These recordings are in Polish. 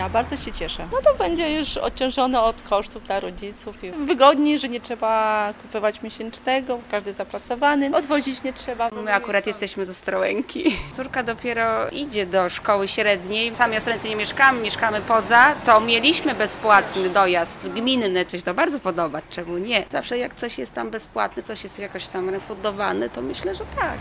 Ja bardzo się cieszę. No to będzie już odciążone od kosztów dla rodziców i wygodniej, że nie trzeba kupować miesięcznego, każdy zapracowany, odwozić nie trzeba. My akurat jesteśmy z Ostrołęki. Córka dopiero idzie do szkoły średniej. Sami Ostrołęce nie mieszkamy poza. To mieliśmy bezpłatny dojazd gminny, coś to bardzo podobać, czemu nie? Zawsze jak coś jest tam bezpłatne, coś jest jakoś tam refundowane, to myślę, że tak.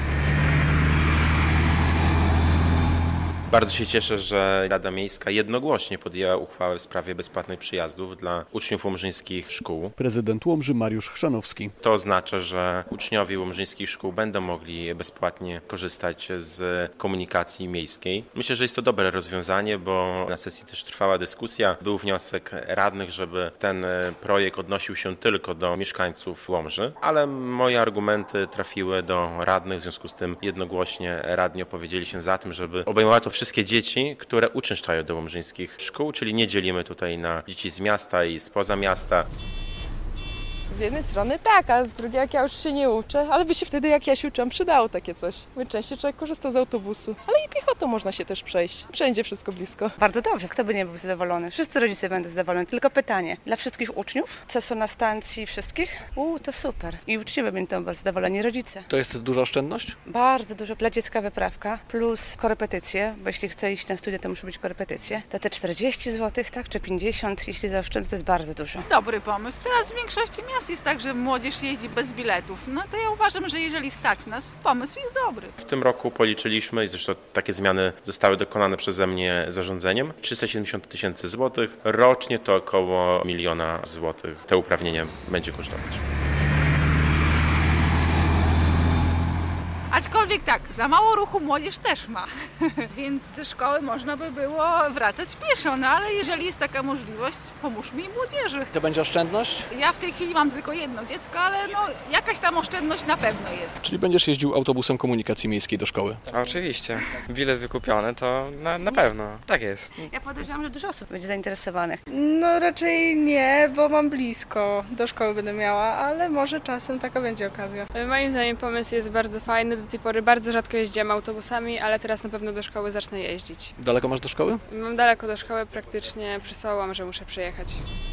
Bardzo się cieszę, że Rada Miejska jednogłośnie podjęła uchwałę w sprawie bezpłatnych przyjazdów dla uczniów łomżyńskich szkół. Prezydent Łomży Mariusz Chrzanowski. To oznacza, że uczniowie łomżyńskich szkół będą mogli bezpłatnie korzystać z komunikacji miejskiej. Myślę, że jest to dobre rozwiązanie, bo na sesji też trwała dyskusja. Był wniosek radnych, żeby ten projekt odnosił się tylko do mieszkańców Łomży, ale moje argumenty trafiły do radnych, w związku z tym jednogłośnie radni opowiedzieli się za tym, żeby obejmowało to wszystkie dzieci, które uczęszczają do łomżyńskich szkół, czyli nie dzielimy tutaj na dzieci z miasta i spoza miasta. Z jednej strony tak, a z drugiej jak ja już się nie uczę, ale by się wtedy jak ja się uczyłam przydało takie coś. Bo częściej człowiek korzystał z autobusu, ale i piechotą można się też przejść. Wszędzie wszystko blisko. Bardzo dobrze, kto by nie był zadowolony? Wszyscy rodzice będą zadowoleni. Tylko pytanie, dla wszystkich uczniów, co są na stacji wszystkich? To super. I uczciwie będą zadowoleni rodzice. To jest duża oszczędność? Bardzo dużo dla dziecka wyprawka, plus korepetycje, bo jeśli chce iść na studia, to muszą być korepetycje. To te 40 zł, tak, czy 50, jeśli zaoszczędzę, to jest bardzo dużo. Dobry pomysł. Teraz w większości miast jest tak, że młodzież jeździ bez biletów. No to ja uważam, że jeżeli stać nas, pomysł jest dobry. W tym roku policzyliśmy i zresztą takie zmiany zostały dokonane przeze mnie zarządzeniem. 370 000 złotych. Rocznie to około 1 000 000 złotych te uprawnienie będzie kosztować. Aczkolwiek tak, za mało ruchu młodzież też ma, więc ze szkoły można by było wracać pieszo, no ale jeżeli jest taka możliwość, pomóżmy i młodzieży. To będzie oszczędność? Ja w tej chwili mam tylko jedno dziecko, ale no jakaś tam oszczędność na pewno jest. Czyli będziesz jeździł autobusem komunikacji miejskiej do szkoły? Oczywiście. Bilet wykupiony to na pewno. Tak jest. Ja podejrzewam, że dużo osób będzie zainteresowanych. No raczej nie, bo mam blisko. Do szkoły będę miała, ale może czasem taka będzie okazja. Moim zdaniem pomysł jest bardzo fajny. Do tej pory bardzo rzadko jeździłam autobusami, ale teraz na pewno do szkoły zacznę jeździć. Daleko masz do szkoły? Mam daleko do szkoły, praktycznie przy Sołom, że muszę przejechać.